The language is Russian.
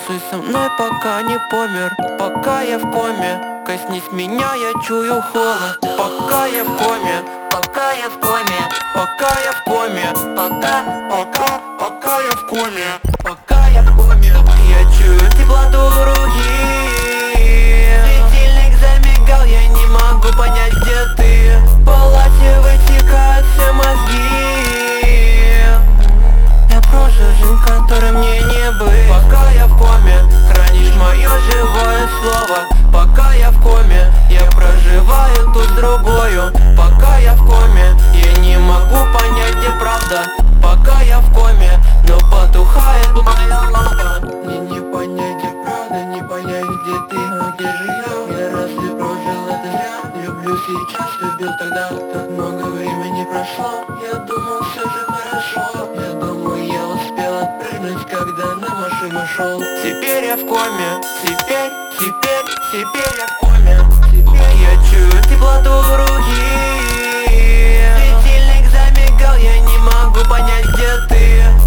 Танцуй со мной, пока не помер, пока я в коме. Коснись меня, я чую холод. Пока я в коме, Пока я в коме, пока я в коме, пока я в коме. пока я в коме. Я чую теплоту руки. Светильник замигал, я не могу понять, где ты. В палате вытекают все мозги. Я прожил жизнь, которой мне не быть. Пока я в коме, хранишь мое живое слово. Пока я в коме, я проживаю тут другую. Пока я в коме, я не могу понять, где правда. Пока я в коме, но потухает моя лампа. Мне не понять, где правда, не понять, где ты, а где же я. Я разве прожил это зря? Люблю сейчас, любил тогда. Так много времени прошло, я думал, все же хорошо. Я думал, я успел отпрыгнуть, когда на машину шел. Теперь я в коме, теперь я в коме. Теперь я чую теплоту руки. Светильник замигал, я не могу понять, где ты.